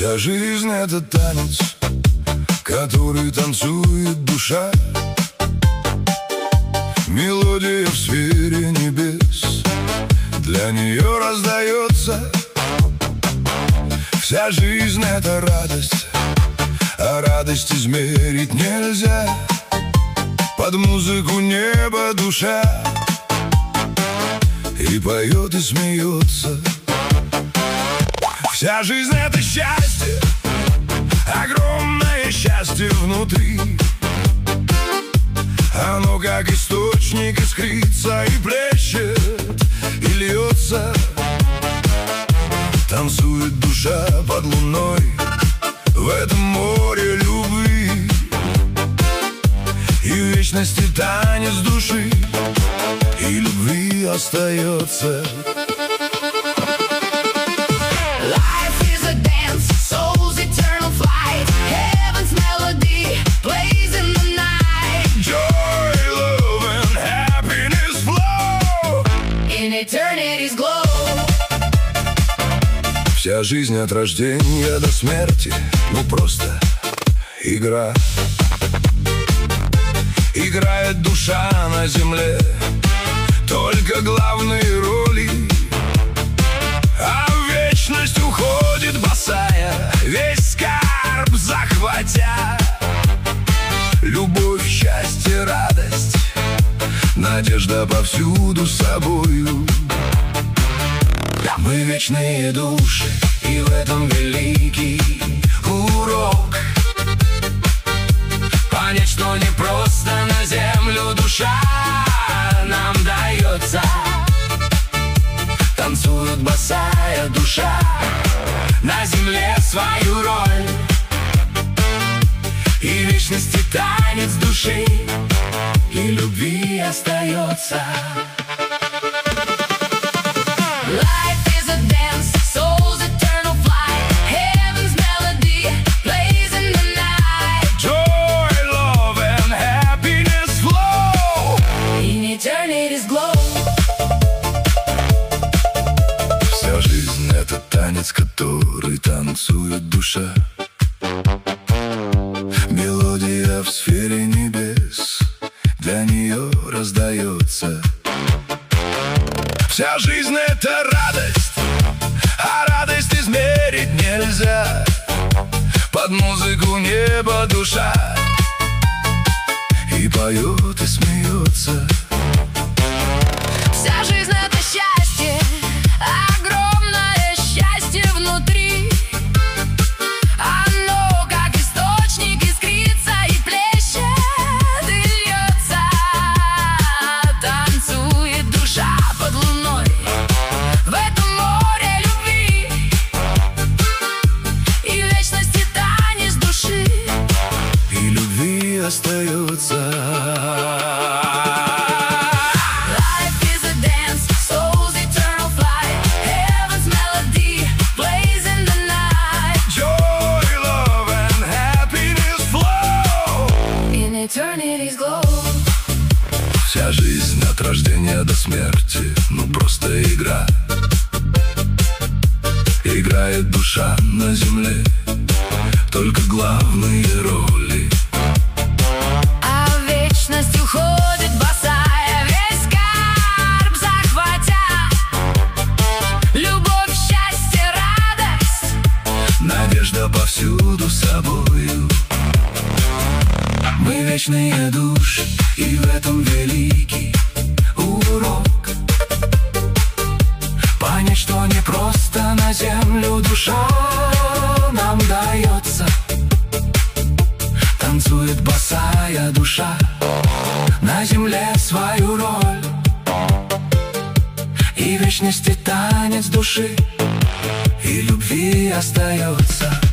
Вся жизнь — это танец, который танцует душа. Мелодия в сфере небес для нее раздается. Вся жизнь — это радость, а радость измерить нельзя. Под музыку неба душа и поет, и смеется. Вся жизнь — это счастье, огромное счастье внутри. Оно как источник искрится и плещет, и льется. Танцует душа под луной в этом море любви, и в вечности танец души и любви остается. Вся жизнь от рождения до смерти, ну просто игра. Играет душа на земле только главные роли, а в вечность уходит босая, весь скарб захватя. Любовь, счастье, радость, надежда повсюду с собою. Мы вечные души, и в этом великий урок. Понять, что не просто на землю душа нам дается. Танцует босая душа на земле свою роль, и в вечности танец души и любви остается. Вся жизнь — это танец, который танцует душа. Мелодия в сфере небес для нее раздается. Вся жизнь — это радость, а радость измерить нельзя. Под музыку неба душа и поет, и смеется. Вся жизнь — это счастье, огромное счастье внутри. Оно как источник искрится и плещет, и льется. Танцует душа под луной в этом море любви, и в вечности танец души и любви остается. Вся жизнь от рождения до смерти, ну просто игра. Играет душа на земле только главные роли, а в вечность уходит босая, весь скарб захватя. Любовь, счастье, радость, надежда повсюду с собою. Мы вечные души, и в этом великий урок. Понять, что не просто на землю душа нам дается. Танцует босая душа на земле свою роль, и в вечности танец души и любви остается.